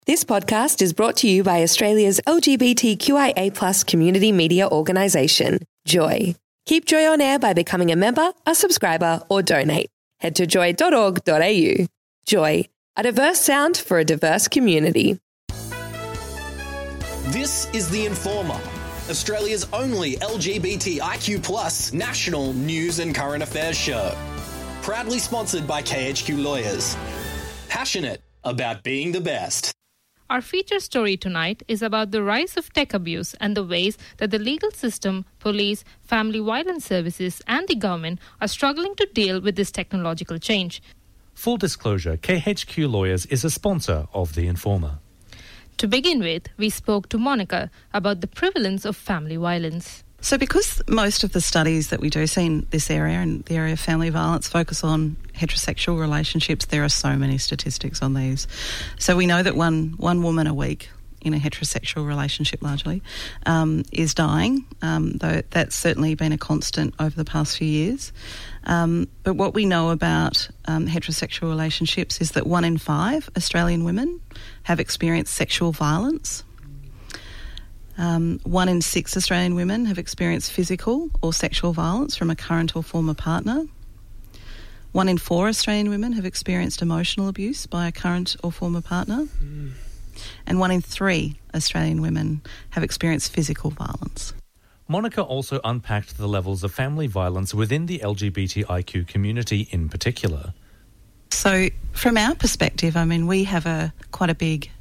This podcast is brought to you by Australia's LGBTQIA+ community media organisation, Joy. Keep Joy on air by becoming a member, a subscriber, or donate. Head to joy.org.au. Joy, a diverse sound for a diverse community. This is The Informer, Australia's only LGBTIQ+ national news and current affairs show. Proudly sponsored by KHQ Lawyers. Passionate about being the best. Our feature story tonight is about the rise of tech abuse and the ways that the legal system, police, family violence services and the government are struggling to deal with this technological change. Full disclosure, KHQ Lawyers is a sponsor of The Informer. To begin with, we spoke to Monica about the prevalence of family violence. So because most of the studies that we do see in this area, and the area of family violence, focus on heterosexual relationships, there are so many statistics on these. So we know that one woman a week in a heterosexual relationship largely is dying, though that's certainly been a constant over the past few years. But what we know about heterosexual relationships is that 1 in 5 Australian women have experienced sexual violence. 1 in 6 Australian women have experienced physical or sexual violence from a current or former partner. 1 in 4 Australian women have experienced emotional abuse by a current or former partner. And 1 in 3 Australian women have experienced physical violence. Monica also unpacked the levels of family violence within the LGBTIQ community in particular. So from our perspective, I mean, we have quite a big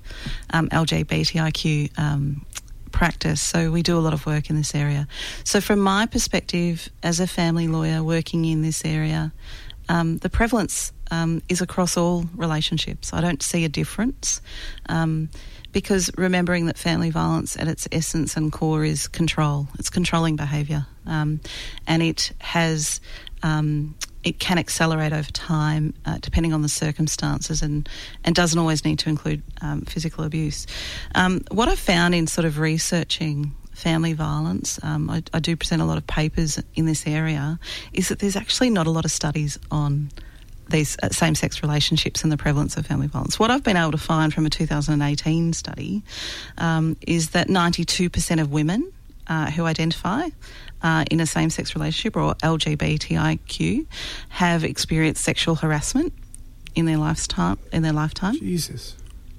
LGBTIQ practice, so we do a lot of work in this area. So from my perspective as a family lawyer working in this area, the prevalence is across all relationships. I don't see a difference because remembering that family violence at its essence and core is control. It's controlling behaviour, and it has it can accelerate over time depending on the circumstances and doesn't always need to include physical abuse. What I've found in sort of researching family violence, I do present a lot of papers in this area, is that there's actually not a lot of studies on these same-sex relationships and the prevalence of family violence. What I've been able to find from a 2018 study is that 92% of women who identify in a same-sex relationship or LGBTIQ have experienced sexual harassment in their lifetime. Jesus.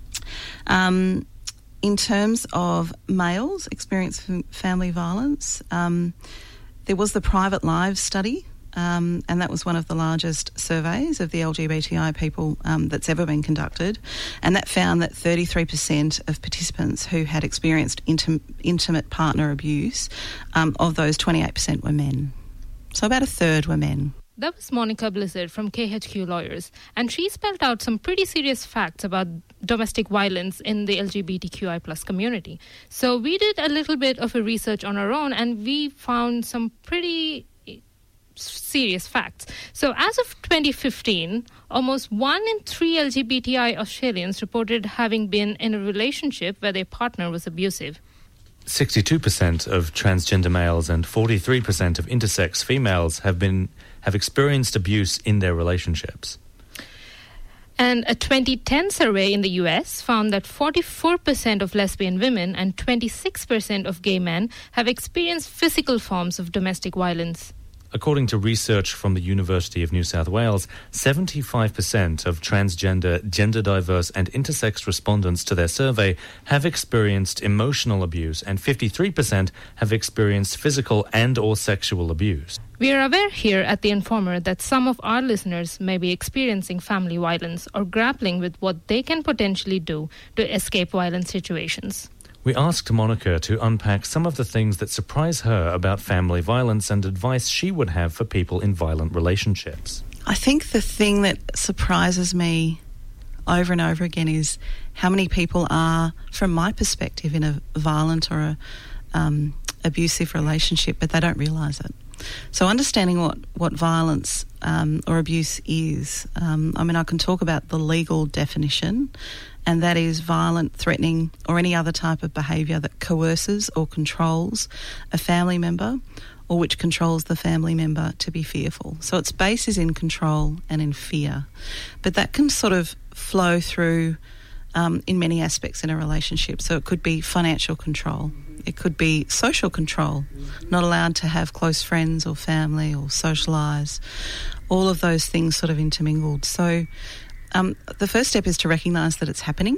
In terms of males experiencing family violence, there was the Private Lives study, and that was one of the largest surveys of the LGBTI people that's ever been conducted, and that found that 33% of participants who had experienced intimate partner abuse, of those 28% were men. So about a third were men. That was Monica Blizzard from KHQ Lawyers, and she spelled out some pretty serious facts about domestic violence in the LGBTQI+ community. So we did a little bit of a research on our own, and we found some pretty serious facts. So as of 2015, almost 1 in 3 LGBTI Australians reported having been in a relationship where their partner was abusive. 62% of transgender males and 43% of intersex females have experienced abuse in their relationships. And a 2010 survey in the US found that 44% of lesbian women and 26% of gay men have experienced physical forms of domestic violence. According to research from the University of New South Wales, 75% of transgender, gender-diverse and intersex respondents to their survey have experienced emotional abuse and 53% have experienced physical and or sexual abuse. We are aware here at The Informer that some of our listeners may be experiencing family violence or grappling with what they can potentially do to escape violent situations. We asked Monica to unpack some of the things that surprise her about family violence and advice she would have for people in violent relationships. I think the thing that surprises me over and over again is how many people are, from my perspective, in a violent or abusive relationship, but they don't realise it. So understanding what violence or abuse is, I can talk about the legal definition, and that is violent, threatening or any other type of behaviour that coerces or controls a family member or which controls the family member to be fearful. So its base is in control and in fear. But that can sort of flow through in many aspects in a relationship. So it could be financial control. It could be social control, not allowed to have close friends or family or socialise. All of those things sort of intermingled. So the first step is to recognise that it's happening.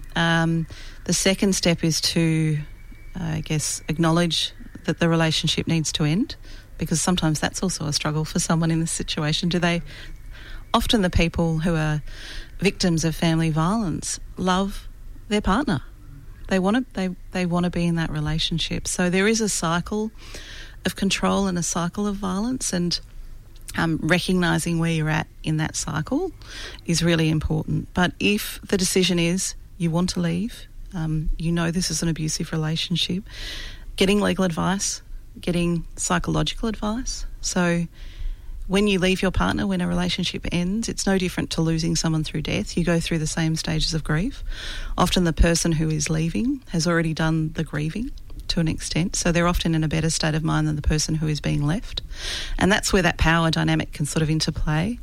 The second step is to, acknowledge that the relationship needs to end, because sometimes that's also a struggle for someone in this situation. Often the people who are victims of family violence love their partner. They want to be in that relationship. So there is a cycle of control and a cycle of violence, and recognising where you're at in that cycle is really important. But if the decision is you want to leave, this is an abusive relationship, getting legal advice, getting psychological advice. So when you leave your partner, when a relationship ends, it's no different to losing someone through death. You go through the same stages of grief. Often the person who is leaving has already done the grieving to an extent, so they're often in a better state of mind than the person who is being left. And that's where that power dynamic can sort of interplay.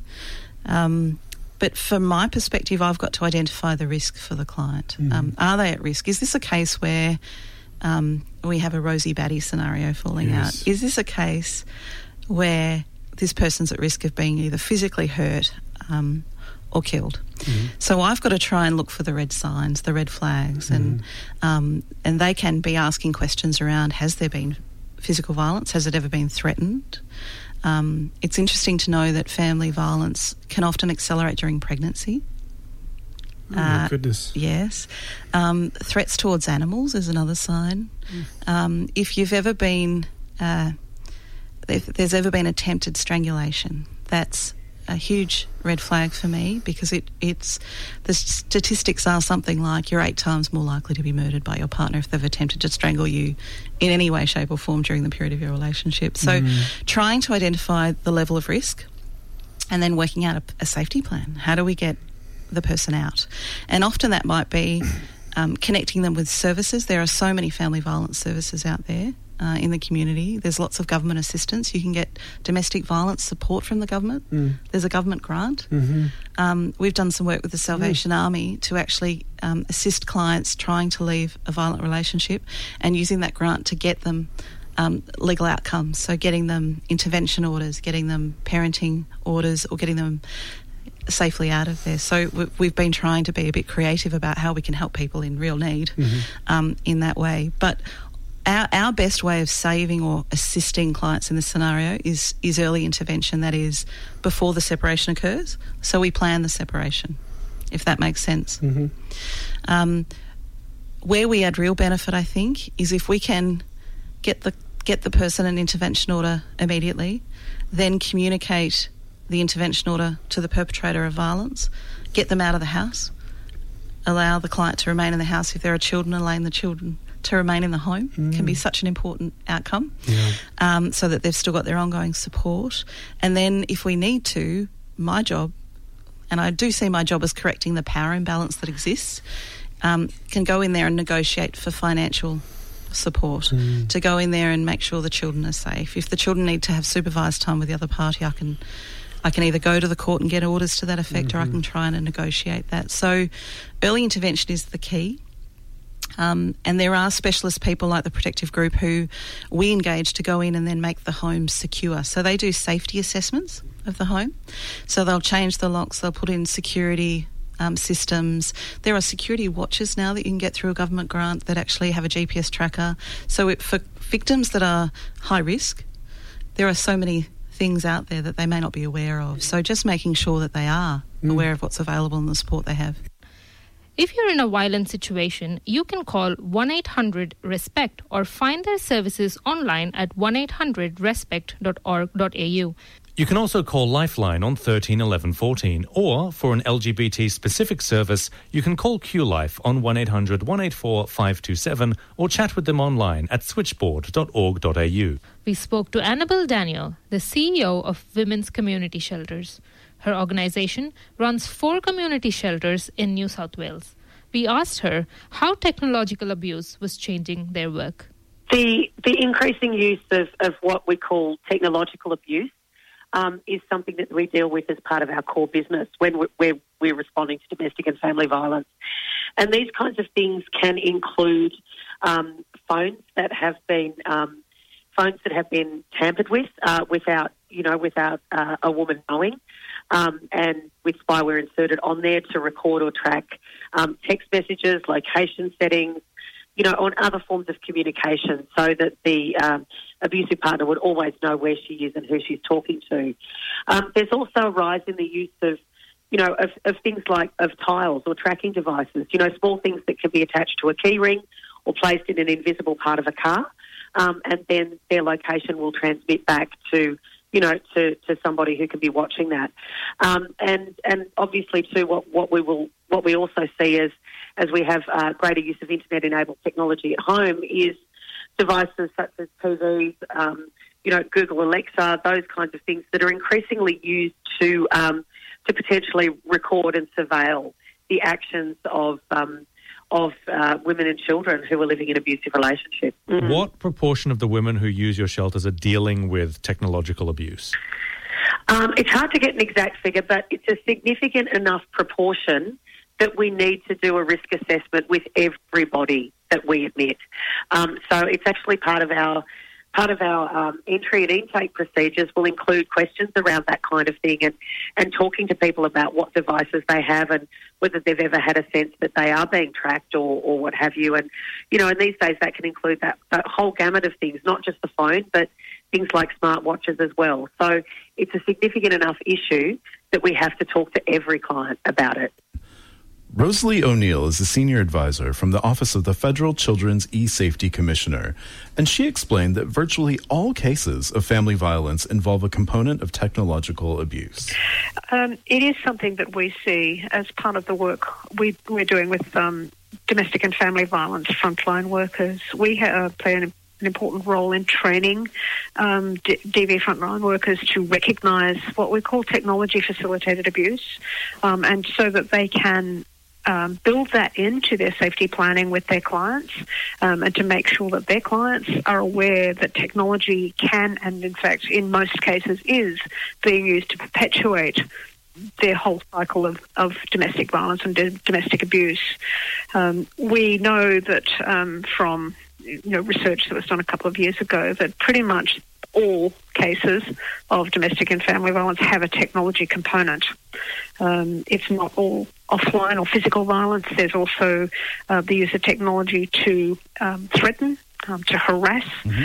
But from my perspective, I've got to identify the risk for the client. Are they at risk? Is this a case where we have a Rosie Batty scenario falling out? Is this a case where this person's at risk of being either physically hurt or killed? So I've got to try and look for the red signs, the red flags, and they can be asking questions around, has there been physical violence? Has it ever been threatened? It's interesting to know that family violence can often accelerate during pregnancy. Oh my goodness. Yes. Threats towards animals is another sign. If you've ever been... if there's ever been attempted strangulation, that's a huge red flag for me, because it's the statistics are something like you're 8 times more likely to be murdered by your partner if they've attempted to strangle you in any way, shape or form during the period of your relationship. So trying to identify the level of risk and then working out a safety plan. How do we get the person out? And often that might be connecting them with services. There are so many family violence services out there in the community. There's lots of government assistance. You can get domestic violence support from the government. There's a government grant. We've done some work with the Salvation Army to actually assist clients trying to leave a violent relationship and using that grant to get them legal outcomes. So getting them intervention orders, getting them parenting orders, or getting them safely out of there. So we've been trying to be a bit creative about how we can help people in real need in that way. But our best way of saving or assisting clients in this scenario is early intervention, that is before the separation occurs. So we plan the separation, if that makes sense. Where we add real benefit, I think, is if we can get the person an intervention order immediately, then communicate the intervention order to the perpetrator of violence, get them out of the house, allow the client to remain in the house if there are children, allowing the children to remain in the home can be such an important outcome, so that they've still got their ongoing support. And then if we need to, my job, and I do see my job as correcting the power imbalance that exists, can go in there and negotiate for financial support, to go in there and make sure the children are safe. If the children need to have supervised time with the other party, I can either go to the court and get orders to that effect, or I can try and negotiate that. So early intervention is the key. And there are specialist people like the Protective Group who we engage to go in and then make the home secure. So they do safety assessments of the home. So they'll change the locks, they'll put in security systems. There are security watches now that you can get through a government grant that actually have a GPS tracker. So for victims that are high risk, there are so many things out there that they may not be aware of. So just making sure that they are aware of what's available and the support they have. If you're in a violent situation, you can call 1-800-RESPECT or find their services online at 1800respect.org.au. You can also call Lifeline on 13 11 14, or for an LGBT-specific service, you can call QLife on 1-800-184-527 or chat with them online at switchboard.org.au. We spoke to Annabelle Daniel, the CEO of Women's Community Shelters. Her organisation runs 4 community shelters in New South Wales. We asked her how technological abuse was changing their work. The increasing use of what we call technological abuse is something that we deal with as part of our core business when we're responding to domestic and family violence. And these kinds of things can include phones that have been tampered with without a woman knowing, and with spyware inserted on there to record or track text messages, location settings, on other forms of communication, so that the abusive partner would always know where she is and who she's talking to. There's also a rise in the use of things like tiles or tracking devices, small things that can be attached to a key ring or placed in an invisible part of a car, and then their location will transmit back to somebody who can be watching that. And obviously too, what we also see as we have greater use of internet-enabled technology at home is devices such as TVs, Google Alexa, those kinds of things that are increasingly used to potentially record and surveil the actions of women and children who are living in abusive relationships. Mm. What proportion of the women who use your shelters are dealing with technological abuse? It's hard to get an exact figure, but it's a significant enough proportion that we need to do a risk assessment with everybody that we admit. So it's actually part of our entry and intake procedures will include questions around that kind of thing, and talking to people about what devices they have and whether they've ever had a sense that they are being tracked or what have you. And, and these days that can include that whole gamut of things, not just the phone, but things like smartwatches as well. So it's a significant enough issue that we have to talk to every client about it. Rosalie O'Neill is a senior advisor from the Office of the Federal Children's E-Safety Commissioner, and she explained that virtually all cases of family violence involve a component of technological abuse. It is something that we see as part of the work we're doing with domestic and family violence frontline workers. We play an important role in training DV frontline workers to recognise what we call technology-facilitated abuse, and so that they can build that into their safety planning with their clients, and to make sure that their clients are aware that technology can, and in fact in most cases is, being used to perpetuate their whole cycle of domestic violence and domestic abuse. We know that from research that was done a couple of years ago that pretty much all cases of domestic and family violence have a technology component. It's not all offline or physical violence. There's also the use of technology to threaten, to harass,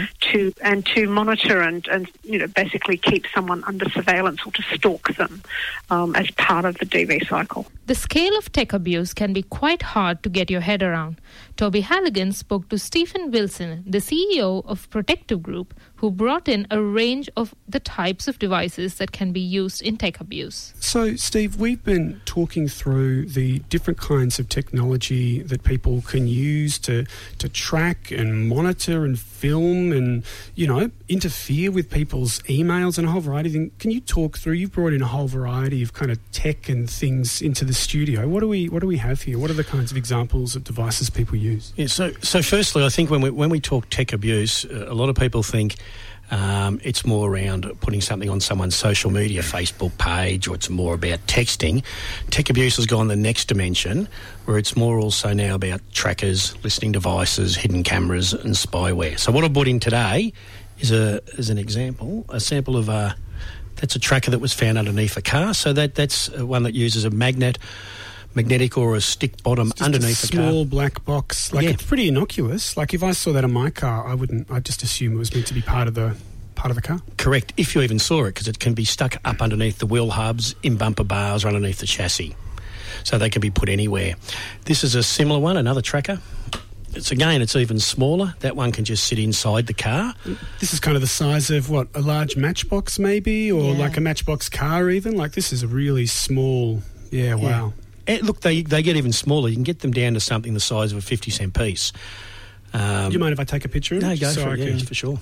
to monitor and basically keep someone under surveillance or to stalk them as part of the DV cycle. The scale of tech abuse can be quite hard to get your head around. Toby Halligan spoke to Stephen Wilson, the CEO of Protective Group, who brought in a range of the types of devices that can be used in tech abuse. So, Steve, we've been talking through the different kinds of technology that people can use to track and monitor and film and, interfere with people's emails and a whole variety of things. Can you talk through, you've brought in a whole variety of kind of tech and things into the studio. What do we have here? What are the kinds of examples of devices people use? Yeah, so firstly, I think when we talk tech abuse, a lot of people think it's more around putting something on someone's social media, Facebook page, or it's more about texting. Tech abuse has gone the next dimension, where it's more also now about trackers, listening devices, hidden cameras, and spyware. So what I brought in today is an example, a sample of that's a tracker that was found underneath a car. So that's one that uses a magnetic or a stick bottom underneath the car. Small black box. It's pretty innocuous. Like if I saw that in my car, I'd just assume it was meant to be part of the car. Correct, if you even saw it, because it can be stuck up underneath the wheel hubs, in bumper bars, or underneath the chassis. So they can be put anywhere. This is a similar one, another tracker. It's even smaller. That one can just sit inside the car. This is kind of the size of, a large matchbox maybe, or like a matchbox car even? Like this is a really small, wow. And look, they get even smaller. You can get them down to something the size of a 50-cent piece. Do you mind if I take a picture of it? No, go for it, for sure.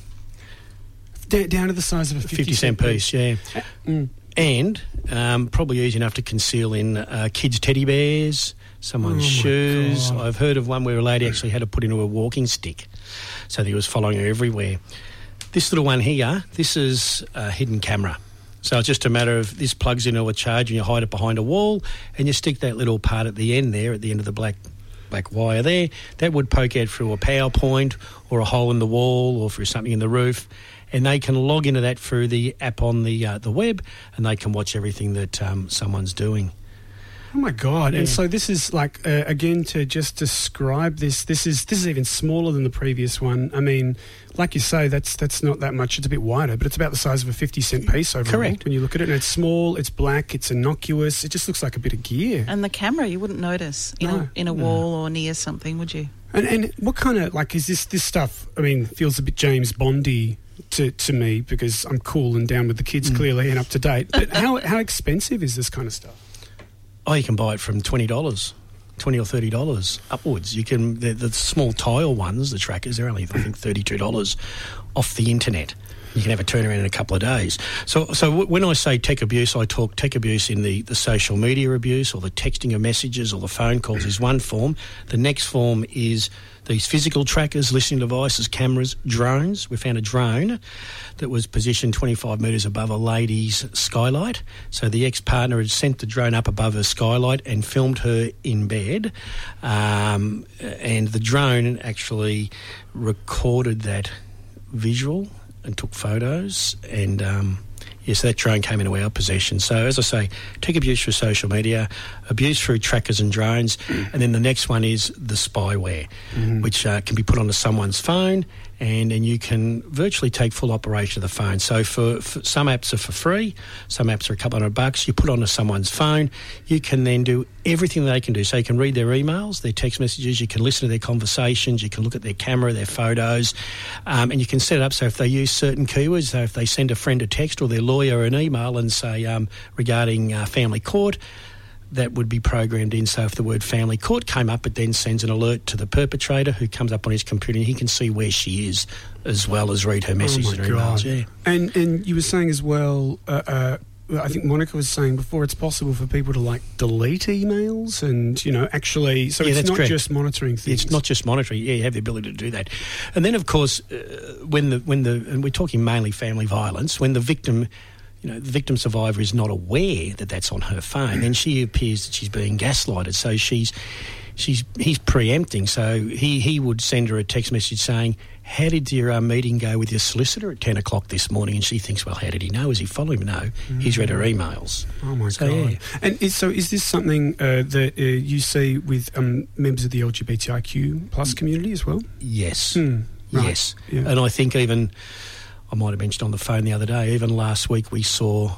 Down to the size of a 50-cent piece, yeah. And probably easy enough to conceal in kids' teddy bears, someone's shoes. God. I've heard of one where a lady actually had to put into a walking stick, so that he was following her everywhere. This little one here, this is a hidden camera. So it's just a matter of this plugs into a charge and you hide it behind a wall and you stick that little part at the end there, at the end of the black wire there. That would poke out through a power point or a hole in the wall or through something in the roof. And they can log into that through the app on the web, and they can watch everything that someone's doing. Oh my God! Yeah. And so this is like again, to just describe this. This is even smaller than the previous one. I mean, like you say, that's not that much. It's a bit wider, but it's about the size of a 50-cent piece overall. Correct. When you look at it, and it's small, it's black, it's innocuous. It just looks like a bit of gear. And the camera, you wouldn't notice in a wall or near something, would you? And what kind of is this stuff? I mean, feels a bit James Bondy to me because I'm cool and down with the kids clearly and up to date. But how expensive is this kind of stuff? Oh, you can buy it from $20, $20 or $30 upwards. You can the small tile ones, the trackers, they're only I think $32 off the internet. You can have a turnaround in a couple of days. So when I say tech abuse, I talk tech abuse in the social media abuse or the texting of messages or the phone calls is one form. The next form is these physical trackers, listening devices, cameras, drones. We found a drone that was positioned 25 metres above a lady's skylight. So the ex-partner had sent the drone up above her skylight and filmed her in bed. And the drone actually recorded that visual and took photos, and yes, that drone came into our possession. So, as I say, tech abuse through social media, abuse through trackers and drones, and then the next one is the spyware, which can be put onto someone's phone, and you can virtually take full operation of the phone. So for some apps are for free, some apps are a couple $100. You put onto someone's phone, you can then do everything they can do. So you can read their emails, their text messages, you can listen to their conversations, you can look at their camera, their photos, and you can set it up so if they use certain keywords, so if they send a friend a text or their lawyer an email and say regarding family court, that would be programmed in. So if the word family court came up, it then sends an alert to the perpetrator who comes up on his computer and he can see where she is as well as read her messages and her emails. Yeah. And you were saying as well, I think Monica was saying before, it's possible for people to delete emails and, actually, so it's not just monitoring things. It's not just monitoring. Yeah, you have the ability to do that. And then, of course, when and we're talking mainly family violence, when the victim, the victim survivor is not aware that that's on her phone, then she appears that she's being gaslighted. So he's preempting. So he would send her a text message saying, "How did your meeting go with your solicitor at 10 o'clock this morning?" And she thinks, well, how did he know? Is he following me? No, he's read her emails. Oh, my God. Yeah. And is this something that you see with members of the LGBTIQ plus community as well? Yes. Right. Yes. Yeah. And I think I might have mentioned on the phone the other day, even last week we saw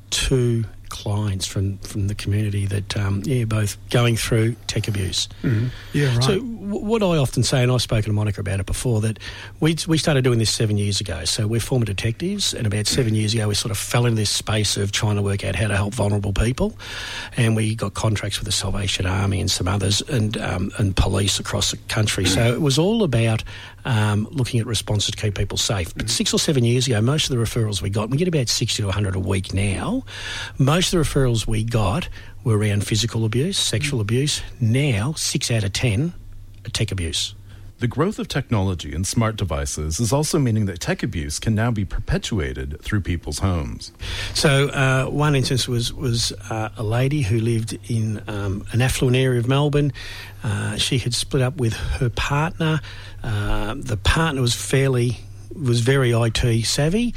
2 clients from the community that, both going through tech abuse. Mm-hmm. Yeah, right. So what I often say, and I've spoken to Monica about it before, that we started doing this 7 years ago. So we're former detectives, and about 7 years ago we sort of fell into this space of trying to work out how to help vulnerable people, and we got contracts with the Salvation Army and some others, and police across the country. So it was all about looking at responses to keep people safe. But 6 or 7 years ago, most of the referrals we got, we get about 60 to 100 a week now, most of the referrals we got were around physical abuse, sexual abuse. Now, 6 out of 10 are tech abuse. The growth of technology and smart devices is also meaning that tech abuse can now be perpetuated through people's homes. So one instance was a lady who lived in an affluent area of Melbourne. She had split up with her partner. The partner was very IT savvy,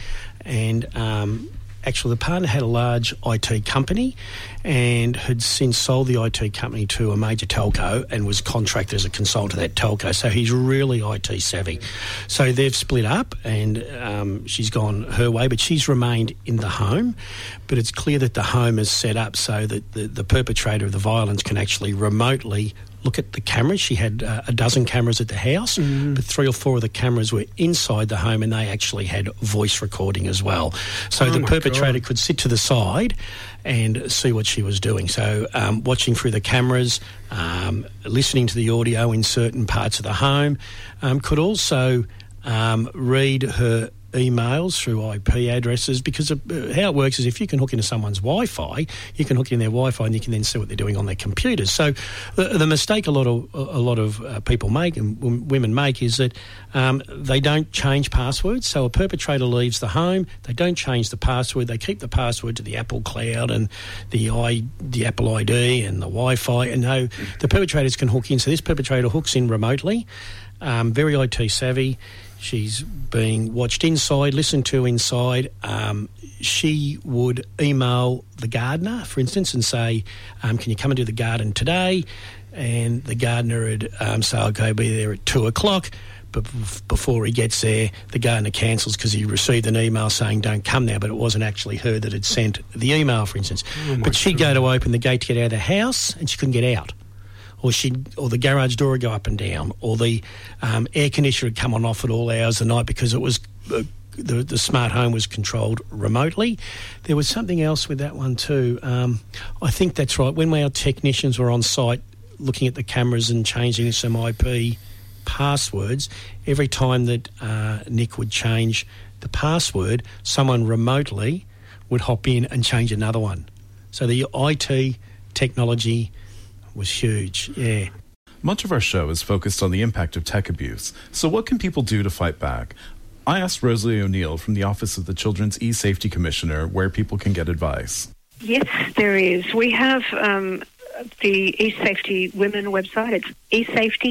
and actually, the partner had a large IT company and had since sold the IT company to a major telco and was contracted as a consultant to that telco. So he's really IT savvy. So they've split up, and she's gone her way, but she's remained in the home. But it's clear that the home is set up so that the perpetrator of the violence can actually remotely look at the cameras. She had a dozen cameras at the house, but 3 or 4 of the cameras were inside the home, and they actually had voice recording as well. So the perpetrator could sit to the side and see what she was doing. So watching through the cameras, listening to the audio in certain parts of the home, could also read her emails through IP addresses, because how it works is if you can hook into someone's Wi-Fi, you can hook in their Wi-Fi and you can then see what they're doing on their computers. So the mistake a lot of people make and women make is that they don't change passwords. So a perpetrator leaves the home, they don't change the password, they keep the password to the Apple Cloud and the Apple ID and the Wi-Fi, and the perpetrators can hook in. So this perpetrator hooks in remotely, very IT savvy. She's being watched inside, listened to inside. She would email the gardener, for instance, and say, can you come and do the garden today? And the gardener would say, okay, be there at 2:00. But before he gets there, the gardener cancels because he received an email saying don't come now, but it wasn't actually her that had sent the email, for instance. But she'd go to open the gate to get out of the house and she couldn't get out. Or the garage door would go up and down, or the air conditioner would come on off at all hours of the night because it was the smart home was controlled remotely. There was something else with that one too. I think that's right. When our technicians were on site looking at the cameras and changing some IP passwords, every time that Nick would change the password, someone remotely would hop in and change another one. So the IT technology was huge, yeah. Much of our show is focused on the impact of tech abuse. So what can people do to fight back? I asked Rosalie O'Neill from the Office of the Children's E-Safety Commissioner where people can get advice. Yes, there is. We have the eSafety Women website. It's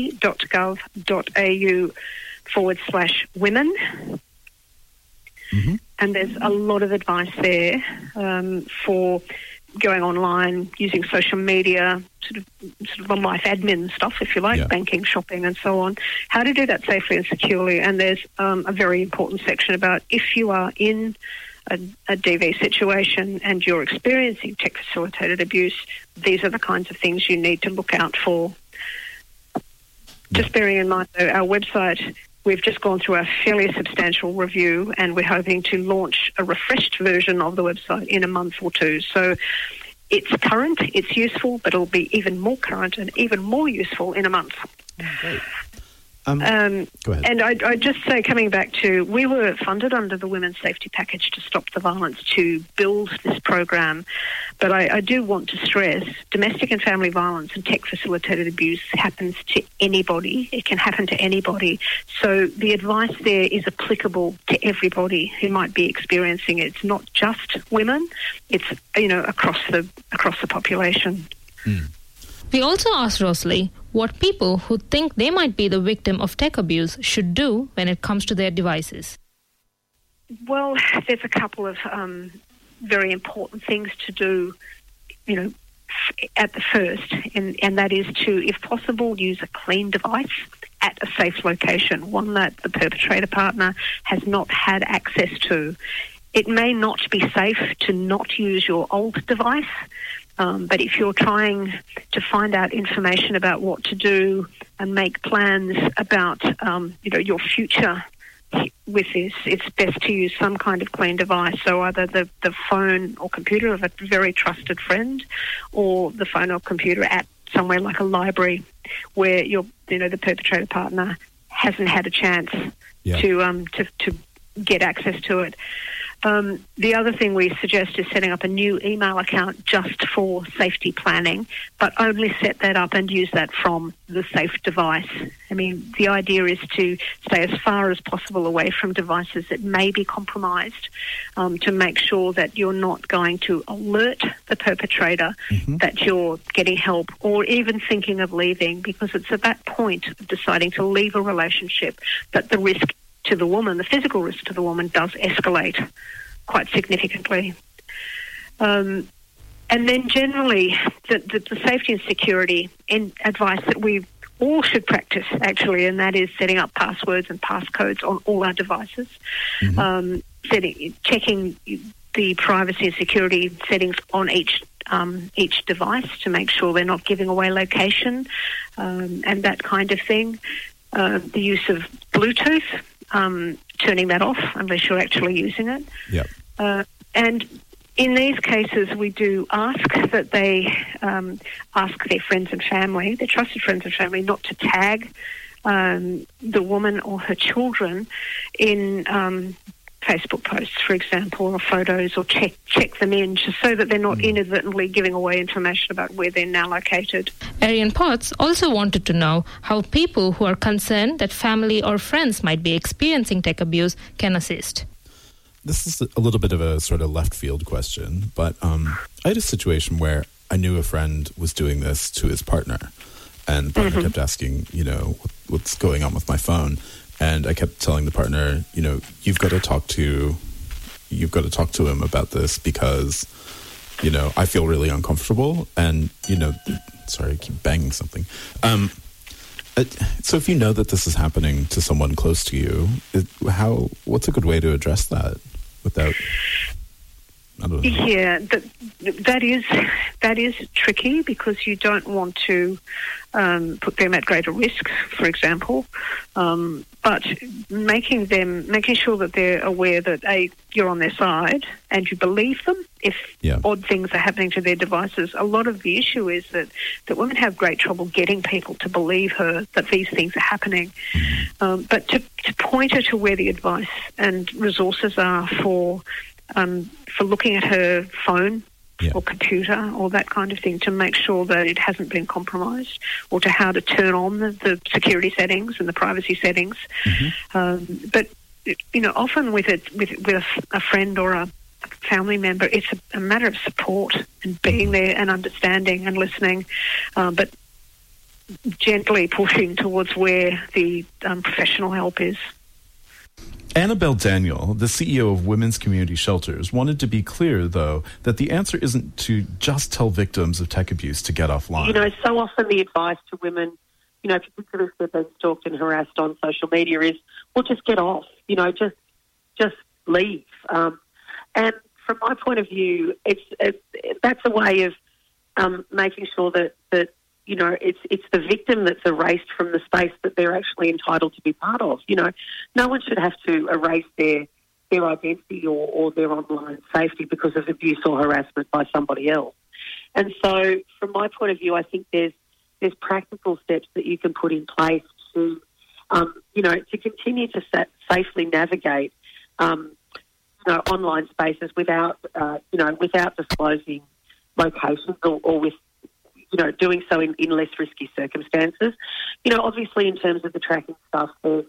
esafety.gov.au/women. Mm-hmm. And there's a lot of advice there for going online, using social media, sort of the life admin stuff, if you like, banking, shopping, and so on. How to do that safely and securely. And there's a very important section about if you are in a DV situation and you're experiencing tech-facilitated abuse, these are the kinds of things you need to look out for. Just bearing in mind, though, our website, we've just gone through a fairly substantial review and we're hoping to launch a refreshed version of the website in a month or two. So it's current, it's useful, but it'll be even more current and even more useful in a month. Great. Go ahead. And I'd just say, coming back to, we were funded under the Women's Safety Package to Stop the Violence to build this program, but I do want to stress domestic and family violence and tech-facilitated abuse happens to anybody. It can happen to anybody. So the advice there is applicable to everybody who might be experiencing it. It's not just women. It's, across the population. Mm. We also asked Rosalie what people who think they might be the victim of tech abuse should do when it comes to their devices. Well, there's a couple of very important things to do, at the first, and that is to, if possible, use a clean device at a safe location, one that the perpetrator partner has not had access to. It may not be safe to not use your old device, but if you're trying to find out information about what to do and make plans about, your future with this, it's best to use some kind of clean device. So either the phone or computer of a very trusted friend, or the phone or computer at somewhere like a library where the perpetrator partner hasn't had a chance to get access to it. The other thing we suggest is setting up a new email account just for safety planning, but only set that up and use that from the safe device. I mean, the idea is to stay as far as possible away from devices that may be compromised, to make sure that you're not going to alert the perpetrator that you're getting help or even thinking of leaving, because it's at that point of deciding to leave a relationship that the risk to the woman, the physical risk to the woman, does escalate quite significantly. And then generally, the safety and security advice that we all should practice, actually, and that is setting up passwords and passcodes on all our devices, checking the privacy and security settings on each device to make sure they're not giving away location, and that kind of thing. The use of Bluetooth, turning that off unless you're actually using it. Yep. And in these cases, we do ask that they ask their friends and family, their trusted friends and family, not to tag the woman or her children in Facebook posts, for example, or photos, or check them in, just so that they're not inadvertently giving away information about where they're now located. Arian Potts also wanted to know how people who are concerned that family or friends might be experiencing tech abuse can assist. This is a little bit of a sort of left field question, but I had a situation where I knew a friend was doing this to his partner, and the partner kept asking, what's going on with my phone? And I kept telling the partner, you've got to talk to him about this because, I feel really uncomfortable. And, sorry, I keep banging something. So if you know that this is happening to someone close to you, what's a good way to address that without... I don't know. Yeah, that is tricky because you don't want to put them at greater risk, for example. But making sure that they're aware that you're on their side and you believe them if odd things are happening to their devices. A lot of the issue is that women have great trouble getting people to believe her that these things are happening. But to point her to where the advice and resources are for looking at her phone or computer or that kind of thing to make sure that it hasn't been compromised, or to how to turn on the security settings and the privacy settings. But often with a friend or a family member, it's a matter of support and being there and understanding and listening, but gently pushing towards where the professional help is. Annabelle Daniel, the CEO of Women's Community Shelters, wanted to be clear, though, that the answer isn't to just tell victims of tech abuse to get offline. So often the advice to women, particularly if they've been stalked and harassed on social media, is, well, just get off, just leave. And from my point of view, that's a way of making sure that it's the victim that's erased from the space that they're actually entitled to be part of. No one should have to erase their identity or their online safety because of abuse or harassment by somebody else. And so, from my point of view, I think there's practical steps that you can put in place to, to continue to safely navigate, online spaces without disclosing locations or with, doing so in less risky circumstances. Obviously in terms of the tracking stuff, there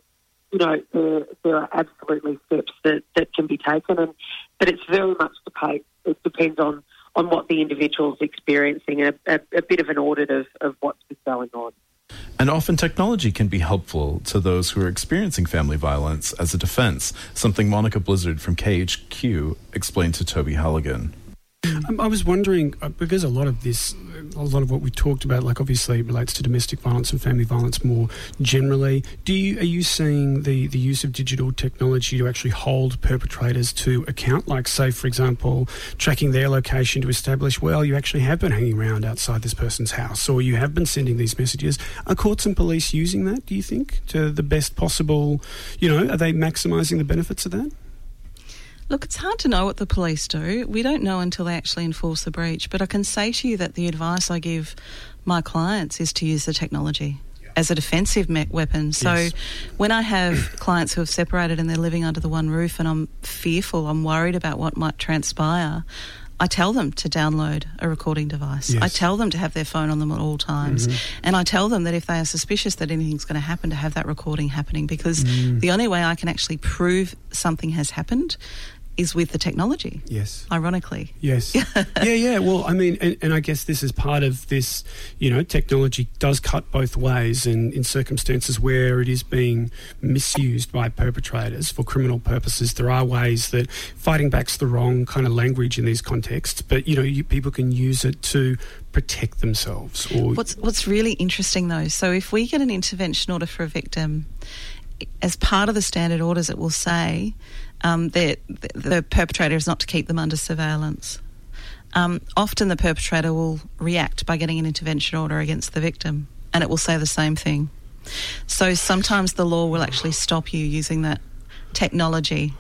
are absolutely steps that can be taken, but it's very much it depends on what the individual's experiencing and a bit of an audit of what's going on. And often technology can be helpful to those who are experiencing family violence as a defense, something Monica Blizzard from KHQ explained to Toby Halligan. I was wondering, because a lot of what we talked about, obviously relates to domestic violence and family violence more generally. Are you seeing the use of digital technology to actually hold perpetrators to account? Like, say, for example, tracking their location to establish, well, you actually have been hanging around outside this person's house, or you have been sending these messages. Are courts and police using that, do you think, to the best possible, are they maximising the benefits of that? Look, it's hard to know what the police do. We don't know until they actually enforce the breach. But I can say to you that the advice I give my clients is to use the technology as a defensive weapon. So when I have clients who have separated and they're living under the one roof and I'm fearful, I'm worried about what might transpire, I tell them to download a recording device. I tell them to have their phone on them at all times. And I tell them that if they are suspicious that anything's going to happen, to have that recording happening, because the only way I can actually prove something has happened is with the technology. Yes. Ironically. Yes. Yeah. Well, I mean, and I guess this is part of this, technology does cut both ways, and in circumstances where it is being misused by perpetrators for criminal purposes, there are ways that fighting back's the wrong kind of language in these contexts, but, people can use it to protect themselves. Or What's really interesting, though, so if we get an intervention order for a victim, as part of the standard orders, it will say that the perpetrator is not to keep them under surveillance. Often the perpetrator will react by getting an intervention order against the victim, and it will say the same thing. So sometimes the law will actually stop you using that technology.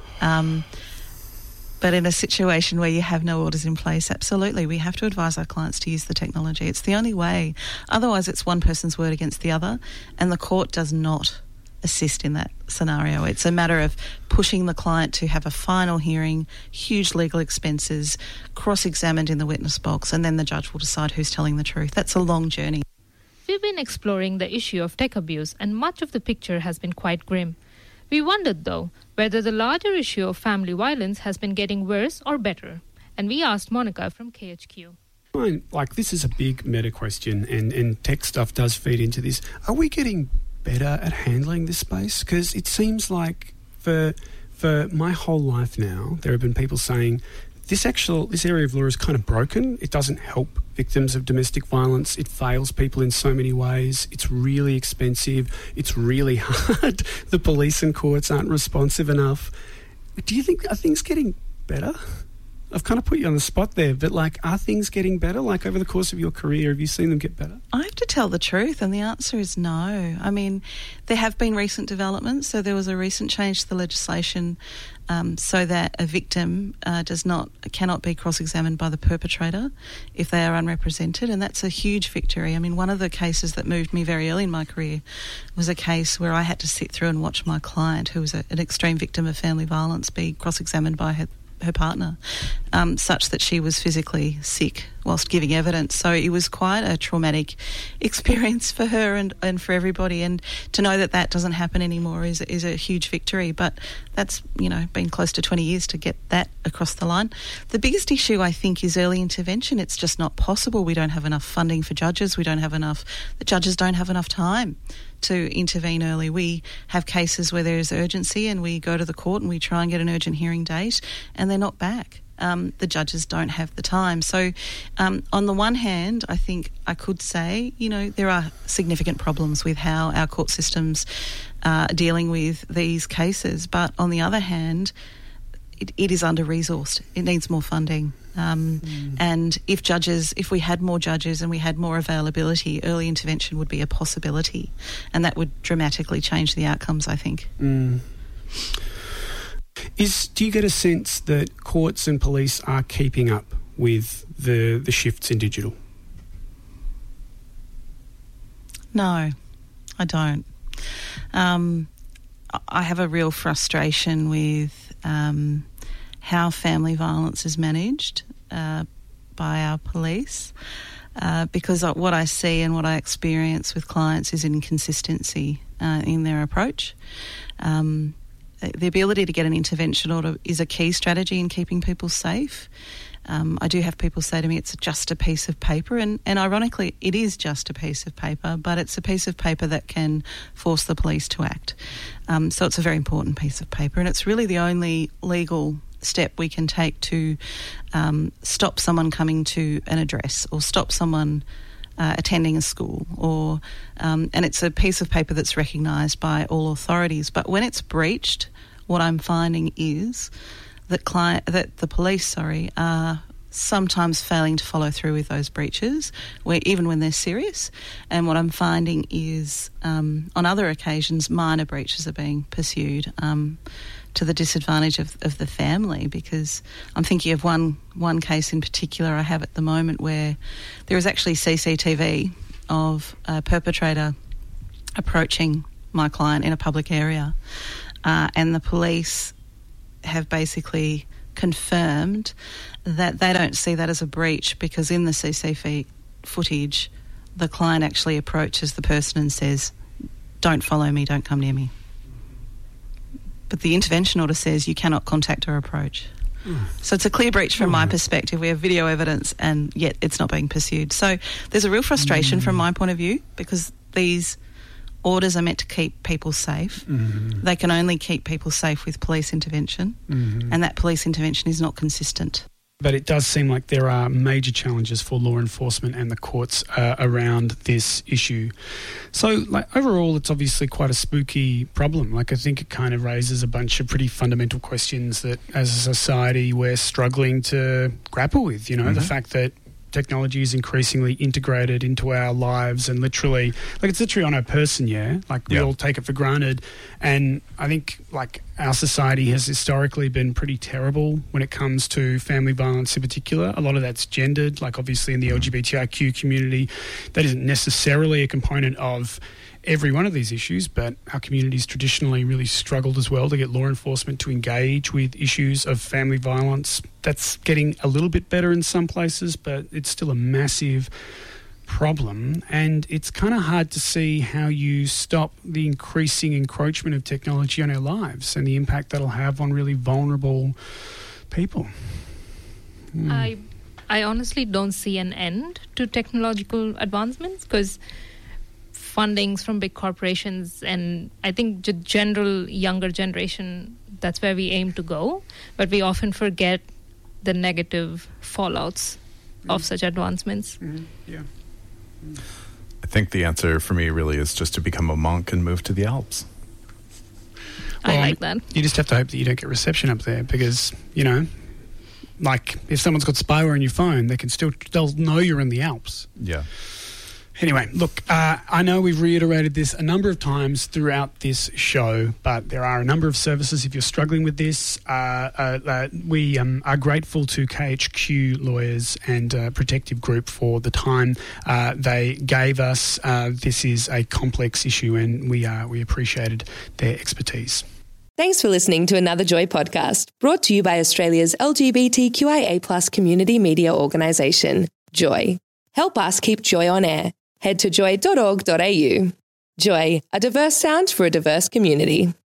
But in a situation where you have no orders in place, absolutely, we have to advise our clients to use the technology. It's the only way. Otherwise, it's one person's word against the other, and the court does not assist in that scenario. It's a matter of pushing the client to have a final hearing, huge legal expenses, cross-examined in the witness box, and then the judge will decide who's telling the truth. That's a long journey. We've been exploring the issue of tech abuse, and much of the picture has been quite grim. We wondered, though, whether the larger issue of family violence has been getting worse or better. And we asked Monica from KHQ. Like, this is a big meta question, and tech stuff does feed into this. Are we getting better at handling this space? Because it seems like for my whole life now, there have been people saying this area of law is kind of broken. It doesn't help victims of domestic violence. It fails people in so many ways. It's really expensive. It's really hard. The police and courts aren't responsive enough. Do you think, are things getting better? I've kind of put you on the spot there, but are things getting better? Like, over the course of your career, have you seen them get better? I have to tell the truth, and the answer is no. I mean, there have been recent developments. So there was a recent change to the legislation so that a victim cannot be cross-examined by the perpetrator if they are unrepresented, and that's a huge victory. I mean, one of the cases that moved me very early in my career was a case where I had to sit through and watch my client, who was an extreme victim of family violence, be cross-examined by her partner, such that she was physically sick whilst giving evidence. So it was quite a traumatic experience for her and for everybody. And to know that doesn't happen anymore is a huge victory. But that's, been close to 20 years to get that across the line. The biggest issue, I think, is early intervention. It's just not possible. We don't have enough funding for judges. The judges don't have enough time to intervene early. We have cases where there is urgency and we go to the court and we try and get an urgent hearing date and they're not back. The judges don't have the time. So on the one hand, I think I could say, there are significant problems with how our court systems are dealing with these cases. But on the other hand, it is under-resourced. It needs more funding. And if we had more judges and we had more availability, early intervention would be a possibility, and that would dramatically change the outcomes, I think. Do you get a sense that courts and police are keeping up with the shifts in digital? No, I don't. I have a real frustration with how family violence is managed by our police, because what I see and what I experience with clients is inconsistency in their approach. The ability to get an intervention order is a key strategy in keeping people safe. I do have people say to me it's just a piece of paper, and ironically it is just a piece of paper, but it's a piece of paper that can force the police to act. So it's a very important piece of paper, and it's really the only legal step we can take to stop someone coming to an address or stop someone attending a school, and it's a piece of paper that's recognised by all authorities. But when it's breached, what I'm finding is that the police are sometimes failing to follow through with those breaches, even when they're serious. And what I'm finding is, on other occasions, minor breaches are being pursued to the disadvantage of the family, because I'm thinking of one case in particular I have at the moment where there is actually CCTV of a perpetrator approaching my client in a public area, and the police have basically confirmed that they don't see that as a breach, because in the CCTV footage the client actually approaches the person and says, "Don't follow me, don't come near me." But the intervention order says you cannot contact or approach. So it's a clear breach from my perspective. We have video evidence and yet it's not being pursued. So there's a real frustration from my point of view, because these orders are meant to keep people safe. They can only keep people safe with police intervention, and that police intervention is not consistent. But it does seem like there are major challenges for law enforcement and the courts around this issue. So, overall, it's obviously quite a spooky problem. I think it kind of raises a bunch of pretty fundamental questions that, as a society, we're struggling to grapple with. The fact that technology is increasingly integrated into our lives, and literally, it's literally on a person, we all take it for granted. And I think, our society has historically been pretty terrible when it comes to family violence in particular. A lot of that's gendered, obviously in the LGBTIQ community, that isn't necessarily a component of every one of these issues, but our community's traditionally really struggled as well to get law enforcement to engage with issues of family violence. That's getting a little bit better in some places, but it's still a massive problem, and it's kind of hard to see how you stop the increasing encroachment of technology on our lives and the impact that'll have on really vulnerable people. I honestly don't see an end to technological advancements because fundings from big corporations and I think the general younger generation, that's where we aim to go, but we often forget the negative fallouts of such advancements. Yeah. I think the answer for me really is just to become a monk and move to the Alps. I like that. You just have to hope that you don't get reception up there because, you know, like if someone's got spyware on your phone, they'll know you're in the Alps. Yeah. Anyway, look, I know we've reiterated this a number of times throughout this show, but there are a number of services if you're struggling with this. We are grateful to KHQ Lawyers and Protective Group for the time they gave us. This is a complex issue and we appreciated their expertise. Thanks for listening to another Joy podcast, brought to you by Australia's LGBTQIA+ community media organisation, Joy. Help us keep Joy on air. Head to joy.org.au. Joy, a diverse sound for a diverse community.